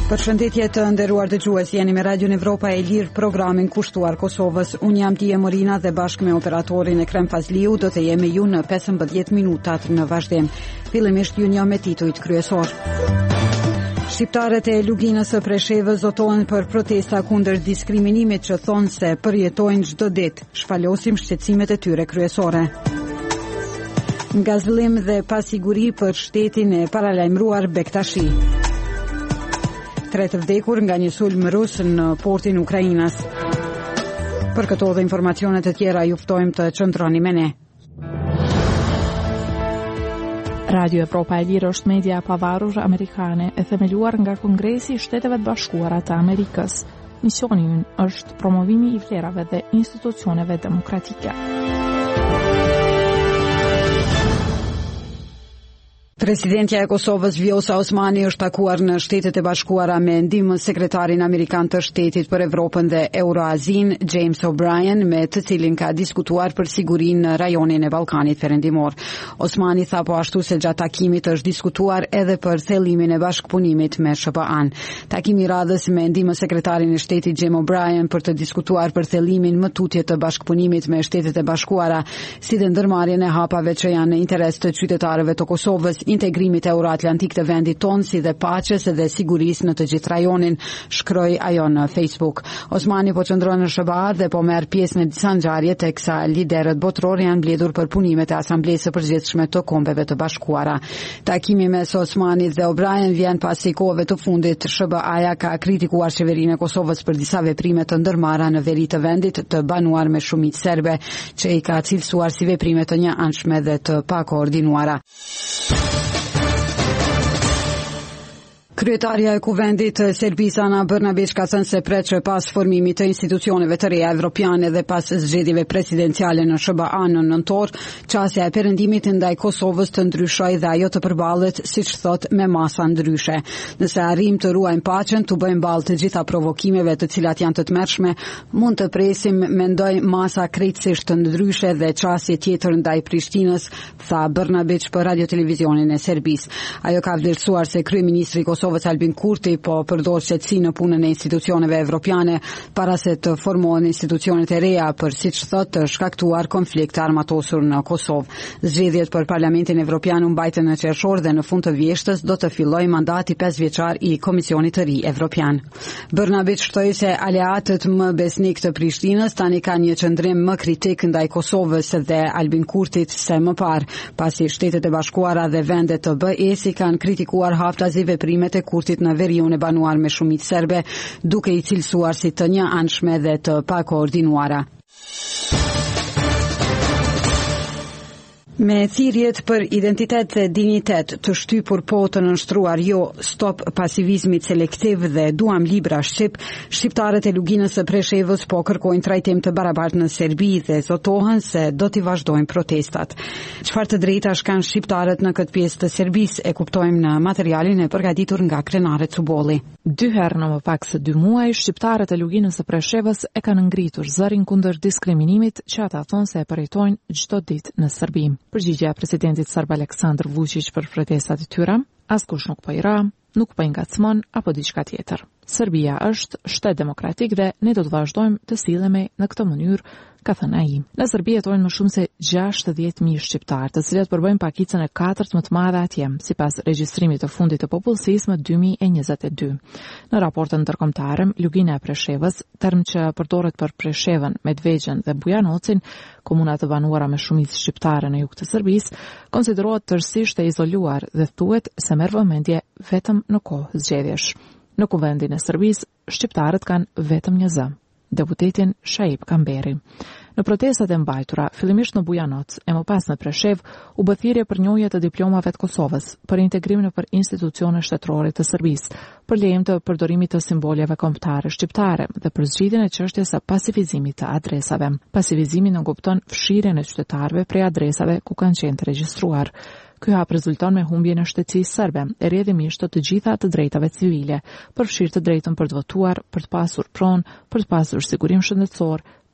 Përshëndetje të nderuar dëgjues, jeni me Radio Evropa e Lirë, programin kushtuar Kosovës. Unë jam Tia Morina dhe bashkë me operatorin Ekrem Fazliu do të jemi ju në 15 minutat në vazhdim. Fillimisht ju njoh me titujt kryesor. Shqiptarët e Luginës së Preshevës zotohen për protesta kundër diskriminimit që thonë se përjetojnë çdo ditë. Shfalosim shqetësimet e tyre kryesore. Ngazëllim dhe pasiguri për shtetin e paralajmëruar Bektashi. 3 të vdekur nga një sulm rus në portin Ukrainas. Për këto dhe informacionet të tjera ju ftojmë të qëndroni me ne. Radio Evropa e Lirë është media pavarur amerikane e themeluar nga Kongresi i Shteteve të Bashkuara të Amerikës. Misioni ynë është promovimi i vlerave dhe institucioneve demokratike. Presidentja e Kosovës Vjosa Osmani është takuar në Shtetet e Bashkuara me ndihmën sekretarin amerikan të Shtetit për Evropën dhe Euroazin, James O'Brien, me të cilin ka diskutuar për sigurinë në rajonin e Ballkanit Perëndimor. Osmani tha po ashtu se gjatë takimit është diskutuar edhe për thellimin e bashkëpunimit me SBA-n. Takimi i radhës me ndihmën sekretarin e Shtetit James O'Brien për të diskutuar për thellimin më tutje të bashkëpunimit me Shtetet e Bashkuara, si dhe ndërmarrjen e hapave që janë në interes të qytetarëve të Kosovës, integrimit euroatlantik të vendit tonë, si dhe paqes dhe sigurisë në të gjithë rajonin, shkroi ajo në Facebook. Osmani po qëndron në SBA dhe po merr pjesë në disa ngjarje teksa liderët botror janë mbledhur për punimet e Asamblesë së Përgjithshme të Kombeve të Bashkuara. Takimi mes Osmanit dhe O'Brien vjen pasi kohëve të fundit SBA-ja ka kritikuar qeverinë e Kosovës për disa veprime të ndërmarra në veri të vendit të banuar me shumicë serbe, që i ka cilësuar si veprime të njëanshme dhe të pakoordinuara. Kryetaria e Kuvendit Serbisë Ana Brnabić ka thënë se pret që pas formimit të institucioneve të reja evropiane dhe pas zgjedhjeve presidenciale në SBA në nëntor, çësia e perëndimit ndaj Kosovës të ndryshojë dhe ajo të përballet, siç thot, me masa ndryshe. Nëse arrim të ruajmë paqen, të bëjmë ballë të gjitha provokimeve të cilat janë të tmerrshme, mund të presim, mendoj, masa krejtësisht të ndryshe dhe çësje tjetër ndaj Prishtinës, tha Brnabić për radio-televizionin e Serbisë. Ajo ka vlerësuar se kryeministri Kosovës Albin Kurti po përdor qetësi në punën e institucioneve evropiane para se të formohen institucionet e reja për, siç thotë, të shkaktuar konflikt armatosur në Kosovë. Zgjedhjet për Parlamentin Evropian u mbajtën në qershor dhe në fund të vjeshtës do të fillojë mandati 5 vjeçar i Komisionit të ri evropian. Brnabić shtoi se aleatët më besnik të Prishtinës tani kanë një qëndrim më kritik ndaj Kosovës dhe Albin Kurtit se më parë, pasi Shtetet e Bashkuara dhe vendet të BE-s kanë kritikuar haftazi veprimet e Kurtit në veriun e banuar me shumicë serbe, duke i cilësuar si të njëanshme dhe të pakoordinuara. Me thirrjet për identitet dhe dignitet të shtypur po të nënshtruar jo stop pasivizmit selektiv dhe duam libra shqip, shqiptarët e Luginës së Preshevës po kërkojnë trajtim të barabartë në Serbi dhe zotohen se do t'i vazhdojnë protestat. Çfarë të drejtash kanë shqiptarët në këtë pjesë të Serbisë, e kuptojmë në materialin e përgatitur nga Krenare Cubolli. 2 herë në më pak se 2 muaj, shqiptarët e Luginës së Preshevës e kanë ngritur zërin kundër diskriminimit që ata thonë se e përjetojnë çdo ditë në Serbi. Përgjigjja e presidentit serb Aleksandar Vučić për protestat e tyre, askush nuk po i ra, nuk po i ngacmon apo diçka tjetër. Serbia është shtet demokratik dhe ne do të vazhdojmë të sillemi në këtë mënyrë, ka thënë ai. Në Serbi jetojnë më shumë se 60.000 shqiptarë, të cilët përbëjnë pakicën e 4 më të madhe atje, sipas regjistrimit të fundit të popullsisë më 2022. Në raportën ndërkombëtare, Lugina e Preshevës, term që përdoret për Preshevën, Medvegjën dhe Bujanocin, komuna të banuara me shumicë shqiptare në jug të Serbisë, konsiderohet tërësisht e izoluar dhe thuhet se merr vëmendje vetëm në kohë zgjedhjesh. Në Kuvendin e Serbisë, shqiptarët kanë vetëm një zë, deputetin Shaib Kamberi. Në protestat e mbajtura, fillimisht në Bujanoc e më pas në Preshev, u bë thirrje për njohje të diplomave të Kosovës, për integrim nëpër institucione shtetërore të Serbisë, për lejem të përdorimit të simboleve kombëtare shqiptare dhe për zgjidhjen e çështjes së pasivizimit të adresave. Pasivizimi nënkupton fshirjen e qytetarëve prej adresave ku kanë qenë të regjistruar. Ky hap rezulton me humbjen e shtetësisë serbe, e rrjedhimisht të gjitha të drejtave civile, përfshirë të drejtën për të votuar, për të pasur pronë, për të pasur sigurim shëndetësor,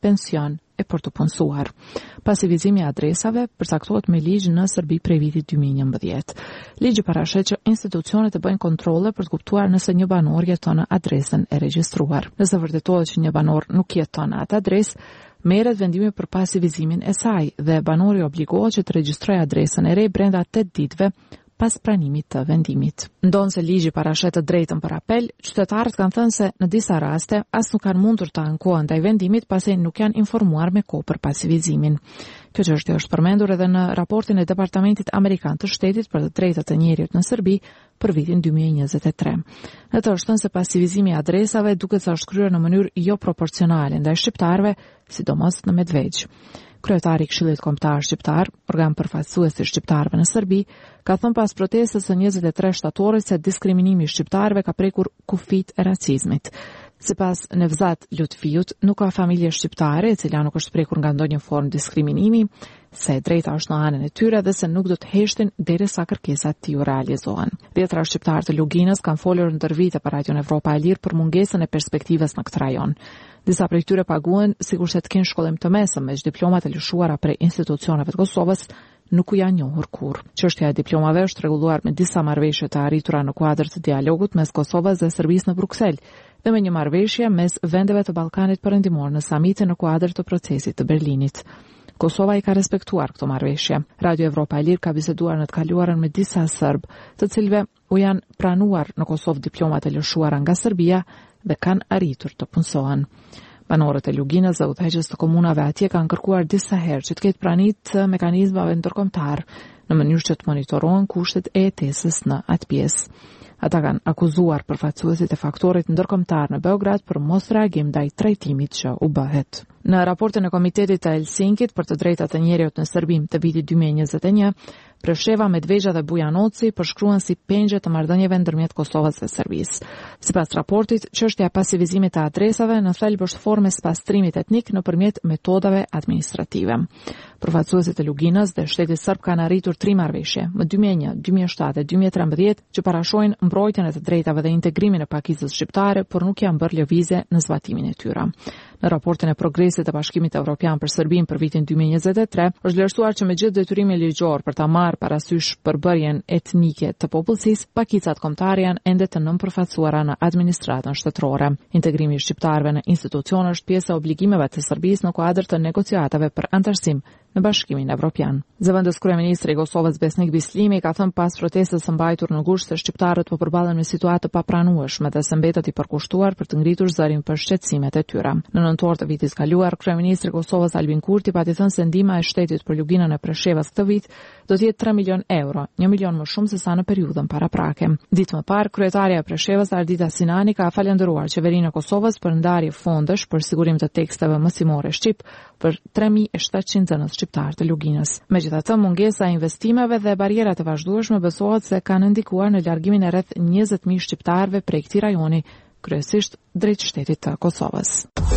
pension e për të punësuar. Pasivizimi i adresave përcaktohet me ligj në Serbi prej vitit 2011. Ligji parashet që institucionet të bëjnë kontrolle për të kuptuar nëse një banor jeton në adresën e regjistruar. Nëse vërtetohet që një banor nuk jeton në atë adresë, merret vendimi për pasivizimin e saj dhe banori obligohet që të regjistrojë adresën e re brenda 8 ditëve pas pranimit të vendimit. Ndonse ligji parashet të drejtën për apel, qytetarët kanë thënë se në disa raste as nuk kanë mundur të ankohen ndaj vendimit pasi nuk janë informuar me kohë për pasivizimin. Kjo çështje është përmendur edhe në raportin e Departamentit Amerikan të Shtetit për të drejtat e njerit në Serbi për vitin 2023. Në të është thënë se pasivizimi i adresave duket se është kryer në mënyrë jo proporcionale ndaj shqiptarëve, sidomos në Medvegjë. Kryetari i Këshillit Kombëtar Shqiptar, organ përfaqësues i shqiptarëve në Serbi, ka thënë pas protestës së 23 shtatorit se diskriminimi i shqiptarëve ka prekur kufit e racizmit. Sipas Nevzat Lutfiut, nuk ka familje shqiptare e cila nuk është prekur nga ndonjë formë diskriminimi, se drejta është në anën e tyre dhe se nuk do të heshtin derisa kërkesat të ju realizohen. Dhjetra shqiptarë të Luginës kanë folur ndër vite për Radion Evropa e Lirë për mungesën e perspektivës në këtë rajon. Disa prej tyre paguhen sikur se të kenë shkollim të mesëm me diplomat e lëshuara prej institucioneve të Kosovës, nuk u janë njohur kurrë. Çështja e diplomave është rregulluar me disa marrëveshje të arritura në kuadër të dialogut mes Kosovës dhe Serbisë në Bruksel dhe me një marrëveshje mes vendeve të Ballkanit Perëndimor në samitin në kuadër të procesit të Berlinit. Kosova i ka respektuar këto marrëveshje. Radio Evropa e Lirë ka biseduar në të kaluarën me disa serb, të cilëve u janë pranuar në Kosovë diplomat e lëshuara nga Serbia dhe kanë arritur të punësohen. Banorët e Luginës dhe udhëheqës të komunave atje kanë kërkuar disa herë që të ketë prani të mekanizmave ndërkombëtar në mënyrë që të monitorohen kushtet e jetesës në atë pjesë. Ata kanë akuzuar përfaqësuesit e faktorit ndërkombëtar në Beograd për mos reagim ndaj trajtimit që u bëhet. Në raportin e Komitetit të Helsinkit për të drejtat e njerëzit në Serbi të vitit 2021, Presheva, Medvegjë dhe Bujanoci përshkruan si pengje të marrëdhënieve ndërmjet Kosovës dhe Serbisë. Sipas raportit, çështja e pasivizimit të adresave në thelb është formë e pastrimit etnik nëpërmjet metodave administrative. Përfaqësuesit e Luginës dhe shtetit serb kanë arritur 3 marrëveshje, më 2001, 2007 dhe 2013, që parashojnë mbrojtjen e të drejtave dhe integrimin e pakicës shqiptare, por nuk janë bërë lëvizje në zbatimin e tyre. Në raportin e progresit të Bashkimit Evropian për Serbinë për vitin 2023, është vlerësuar që me gjithë detyrimin ligjor për ta marrë parasysh përbërjen etnike të popullsisë, pakicat kombëtare janë ende të nënpërfaqësuara në administratën shtetërore. Integrimi i shqiptarëve në institucione është pjesë e obligimeve të Serbisë në kuadër të negociatave për antarësim në Bashkimin Evropian. Zëvendës kryeministri i Kosovës Besnik Bislimi ka thënë pas protestës së mbajtur në gusht se shqiptarët po përballen me situatë të papranueshme dhe se mbetet i përkushtuar për të ngritur zërin për shqetësimet e tyre. Në nëntor të vitit kaluar, kryeministri i Kosovës Albin Kurti pati thënë se ndihma e shtetit për Luginën e Preshevës këtë vit do të jetë 3 milion euro, 1 milion më shumë se sa në periudhën paraprake. Ditë më parë, kryetaria e Preshevës Ardita Sinani ka falendëruar qeverinë e Kosovës për ndarje fondesh për sigurim të teksteve mësimore shqip për 3700 nxënës shqiptar të Luginës. Megjithatë, mungesa e investimeve dhe barierat e vazhdueshme besohet se kanë ndikuar në largimin e rreth 20.000 shqiptarëve prej këtij rajoni, kryesisht drejt shtetit të Kosovës.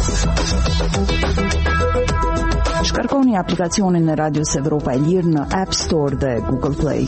Shkarkoni aplikacionin e Radios Evropa e Lirë në App Store dhe Google Play.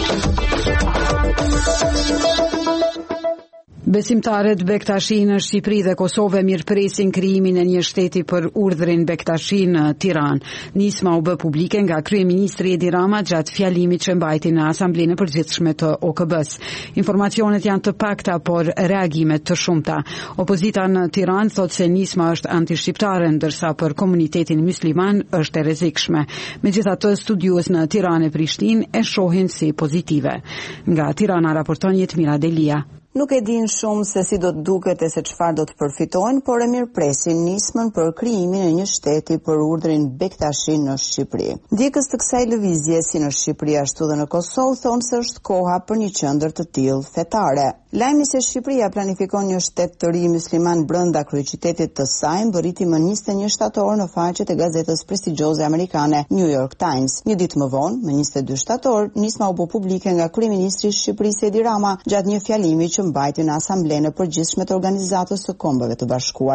Besimtarët Bektashi në Shqipëri dhe Kosovë mirëpresin krijimin e një shteti për urdhrin Bektashi në Tiranë. Nisma u bë publike nga kryeministri Edi Rama gjatë fjalimit që mbajti në Asamblenë e Përgjithshme të OKB-s. Informacionet janë të pakta, por reagimet të shumta. Opozita në Tiranë thotë se nisma është antishqiptare, ndërsa për komunitetin musliman është e rrezikshme. Megjithatë, studiues në Tiranë e Prishtinë e shohin si pozitive. Nga Tirana raporton Jetmira Delia. Nuk e din shumë se si do të duket e se çfarë do të përfitojnë, por e mirëpresin nismën për krijimin e një shteti për urdhrin Bektashi në Shqipëri. Ndjekës të kësaj lëvizje, si në Shqipëri ashtu dhe në Kosovë, thonë se është koha për një qendër të tillë fetare. Lajmi se Shqipëria planifikon një shtet të ri musliman brenda kryeqytetit të saj mbërriti më 21 shtator në faqet e gazetës prestigjioze amerikane New York Times. Një ditë më vonë, më 22 shtator, nisma u bë publike nga kryeministri i Shqipërisë Edi Rama gjatë një fjalimi që mbajti në Asamblenë e Përgjithshme të Organizatës së Kombeve të Bashkuara.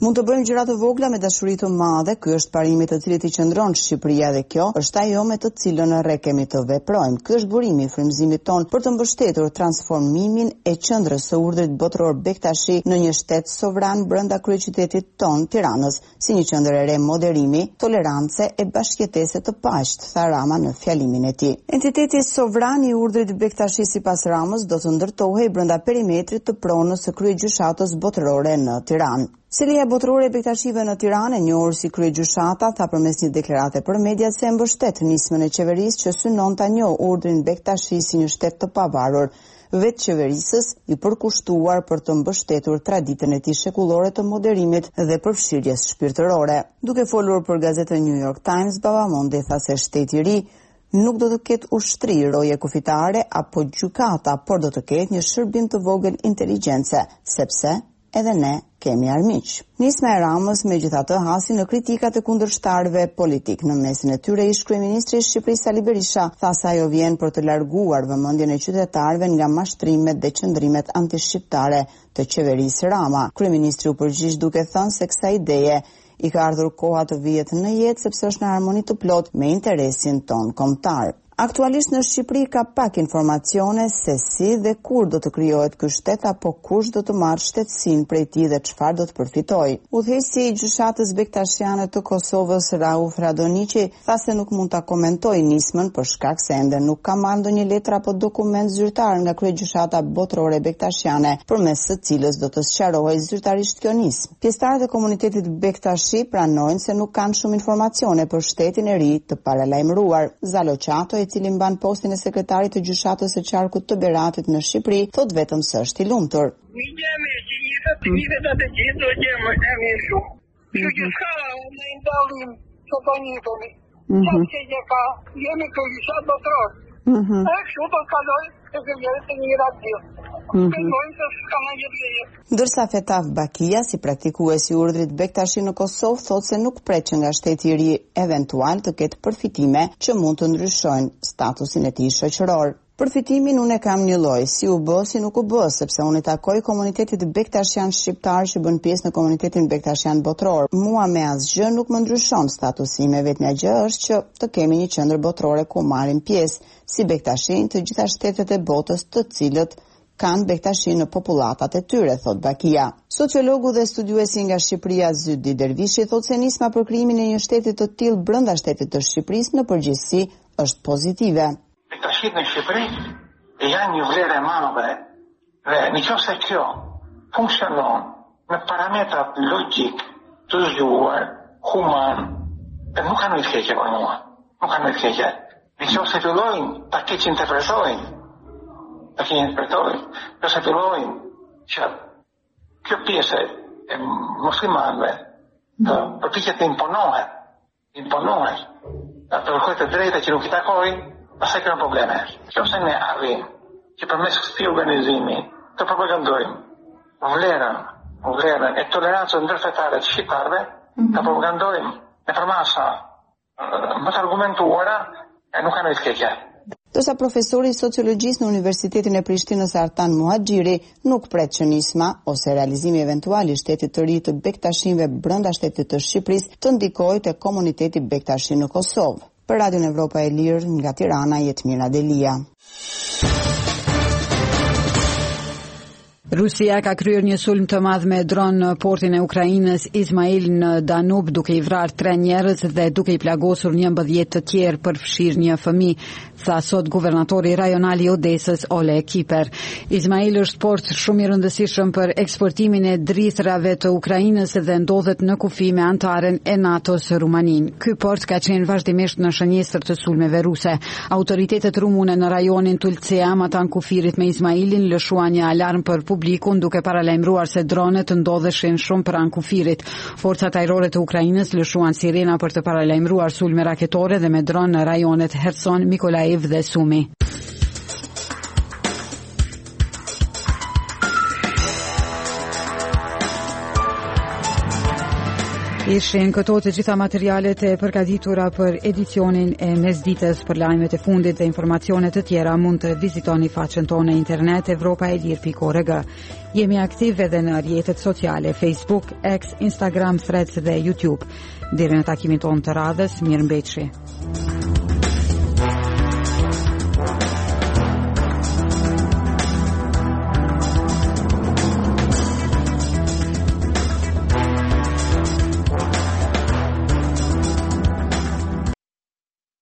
Mund të bëjmë gjëra të vogla me dashuri të madhe, ky është parimi të cilit i qëndron Shqipëria dhe kjo është ajo me të cilën ne kemi të veprojmë. Ky është burimi i frymëzimit ton për të mbështetur transformimin e qendrës së urdhrit botëror Bektashi në një shtet sovran brenda kryeqytetit ton, Tiranës, si një qendër e re moderimi, tolerance e bashkëjetese të paqët, tha Rama në fjalimin e tij. Entiteti sovran i urdhrit Bektashi sipas Ramës do të ndërtohej brenda perimetrit të pronës së kryegjyshatës botërore në Tiranë. Selia botërore e Bektashive në Tiranë, e njohur si kryegjyshata, tha përmes një deklarate për mediat se mbështet nismën e qeverisë që synon ta njohë urdhrin Bektashi si një shtet të pavarur, vetë qeverisës i përkushtuar për të mbështetur traditën e tij shekullore të moderimit dhe përfshirjes shpirtërore. Duke folur për gazetën New York Times, Babamondi tha se shteti i ri nuk do të ketë ushtri, roje kufitare apo gjykata, por do të ketë një shërbim të vogël inteligjence, sepse edhe ne kemi armiq. Nisma e Ramës megjithatë hasi në kritikat e kundërshtarëve politik. Në mesin e tyre ish kryeministri i Shqipërisë Sali Berisha tha se ajo vjen për të larguar vëmendjen e qytetarëve nga mashtrimet dhe qëndrimet antishqiptare të qeverisë Rama. Kryeministri u përgjigj duke thënë se kësaj ideje i ka ardhur koha të vihet në jetë sepse është në harmoni të plot me interesin ton kombëtar. Aktualisht në Shqipëri ka pak informacione se si dhe kur do të krijohet ky shtet apo kush do të marrë shtetësinë prej tij dhe çfarë do të përfitojë. Udhëheqësi i gjyshatës bektashiane të Kosovës Rauf Radoniqi tha se nuk mund ta komentojë nismën për shkak se ende nuk ka marrë ndonjë letër apo dokument zyrtar nga kryegjyshata botërore bektashiane, përmes së cilës do të sqarohej zyrtarisht kjo nismë. Pjesëtarët e komunitetit Bektashi pranojnë se nuk kanë shumë informacione për shtetin e ri të paralajmëruar. Zalo Qato, i cili mban postin e sekretarit të gjyshatës së qarkut të Beratit në Shqipëri, thot vetëm se është i lumtur. Ndërsa Fetaf Bakia, si praktikues i urdhrit Bektashi në Kosovë, thot se nuk pret që nga shteti i ri eventual të ketë përfitime që mund të ndryshojnë statusin e tij shoqëror. Përfitimin unë e kam një lloj, si u bë, si nuk u bë, sepse unë i takoj komunitetit bektashian shqiptar që bën pjesë në komunitetin bektashian botëror. Mua me asgjë nuk më ndryshon statusi ime, vetmja gjë është që të kemi një qendër botërore ku marrim pjesë, si Bektashin të gjitha shtetet e botës të cilët kanë Bektashi në populatat e tyre, thot Bakia. Sociologu dhe studiuesi nga Shqipëria Zydi Dervishi thot se nisma për krijimin e një shteti të tillë brenda shtetit të Shqipërisë në përgjithësi është pozitive. Bektashit në Shqipëri janë një vlerë e madhe dhe nëse kjo funksionon me parametrat logjik të zgjuar, human, nuk kanë të keqe për mua. Nuk kanë të keqe. Nëse fillojnë ta keq interpretojnë, nëse fillojnë që kjo pjesë e muslimanëve të përpiqet të imponohet, të kërkojë të drejta që nuk i takojnë, pastaj kanë probleme. Nëse ne arrijmë që përmes këtij organizimi të propagandojmë vlerën e tolerancës ndërfetare të shqiptarëve, të propagandojmë në përmasa më të argumentuara, nuk kanë të keqe. Dorsa profesori i sociologjisë në Universitetin e Prishtinës Artan Muhaxhiri nuk pret që nisma ose realizimi eventual i shtetit të ri të Bektashinëve brenda shtetit të Shqipërisë të ndikojë te komuniteti Bektashi në Kosovë. Për Radion Evropa e Lirë nga Tirana, Jetmira Delia. Rusia ka kryer një sulm të madh me dron në portin e Ukrainës Izmail në Danub, duke i vrarë 3 njerëz dhe duke i plagosur 11 të tjerë, përfshirë një fëmijë, tha sot guvernatori rajonal i Odesës Ole Kiper. Izmail është port shumë i rëndësishëm për eksportimin e drithrave të Ukrainës dhe ndodhet në kufi me antaren e NATO-s Rumaninë. Ky port ka qenë vazhdimisht në shënjestër të sulmeve ruse. Autoritetet rumune në rajonin Tulcea, matan kufirit me Izmailin, lëshuan një alarm për publikun duke paralajmëruar se dronet ndodheshin shumë pranë kufirit. Forcat ajrore të Ukrainës lëshuan sirena për të paralajmëruar sulme raketore dhe me dron në rajonet Kherson, Mykolaiv dhe Sumi. Ishin këto të gjitha materialet e përgatitura për edicionin e mesditës. Për lajmet e fundit dhe informacionet të tjera mund të vizitoni faqen tonë internet evropaelir.org. Jemi aktiv edhe në rrjetet sociale Facebook, X, Instagram, Threads dhe YouTube. Deri në takimin tonë të radhës, mirëmbëjtje.